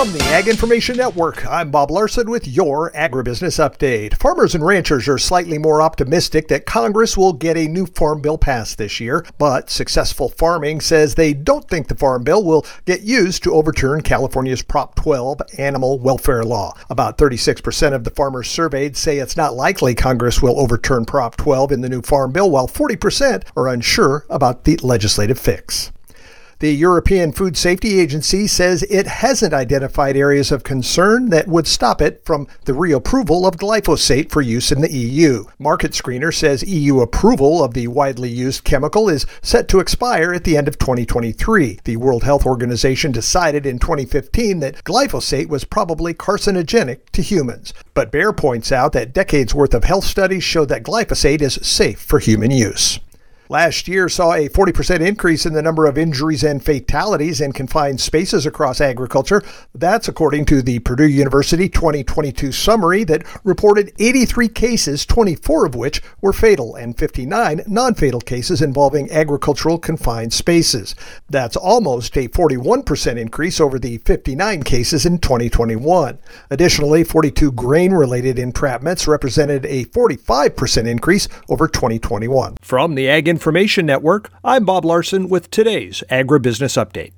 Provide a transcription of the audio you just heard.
From the Ag Information Network, I'm Bob Larson with your Agribusiness Update. Farmers and ranchers are slightly more optimistic that Congress will get a new farm bill passed this year, but Successful Farming says they don't think the farm bill will get used to overturn California's Prop 12 animal welfare law. About 36% of the farmers surveyed say it's not likely Congress will overturn Prop 12 in the new farm bill, while 40% are unsure about the legislative fix. The European Food Safety Agency says it hasn't identified areas of concern that would stop it from the reapproval of glyphosate for use in the EU. Market Screener says EU approval of the widely used chemical is set to expire at the end of 2023. The World Health Organization decided in 2015 that glyphosate was probably carcinogenic to humans. But Bayer points out that decades worth of health studies show that glyphosate is safe for human use. Last year saw a 40% increase in the number of injuries and fatalities in confined spaces across agriculture. That's according to the Purdue University 2022 summary that reported 83 cases, 24 of which were fatal, and 59 non-fatal cases involving agricultural confined spaces. That's almost a 41% increase over the 59 cases in 2021. Additionally, 42 grain-related entrapments represented a 45% increase over 2021. From the Ag Information Network, I'm Bob Larson with today's Agribusiness Update.